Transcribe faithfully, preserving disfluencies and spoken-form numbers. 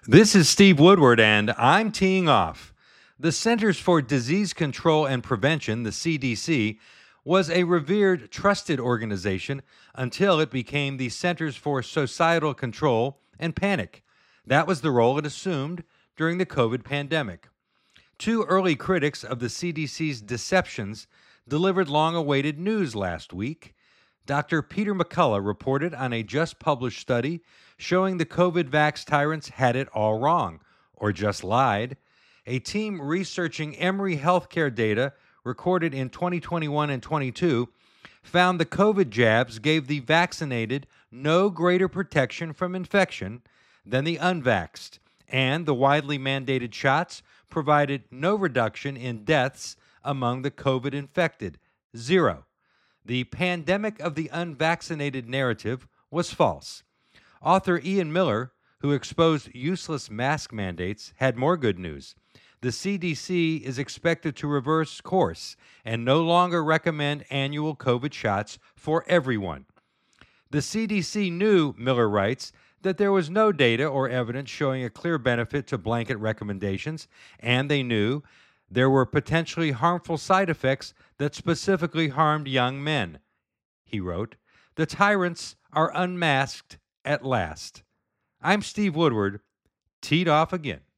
This is Steve Woodward, and I'm teeing off. The Centers for Disease Control and Prevention, the C D C, was a revered, trusted organization until it became the Centers for Societal Control and Panic. That was the role it assumed during the COVID pandemic. Two early critics of the C D C's deceptions delivered long awaited news last week. Doctor Peter McCullough reported on a just published study showing the COVID vax tyrants had it all wrong, or just lied. A team researching Emory healthcare data recorded in twenty twenty-one and twenty-two found the COVID jabs gave the vaccinated no greater protection from infection than the unvaxxed, and the widely mandated shots provided no reduction in deaths among the COVID infected. Zero. The pandemic of the unvaccinated narrative was false. Author Ian Miller, who exposed useless mask mandates, had more good news. The C D C is expected to reverse course and no longer recommend annual COVID shots for everyone. The C D C knew, Miller writes, that there was no data or evidence showing a clear benefit to blanket recommendations, and they knew there were potentially harmful side effects that specifically harmed young men. He wrote, "The tyrants are unmasked at last." I'm Steve Woodward, teed off again.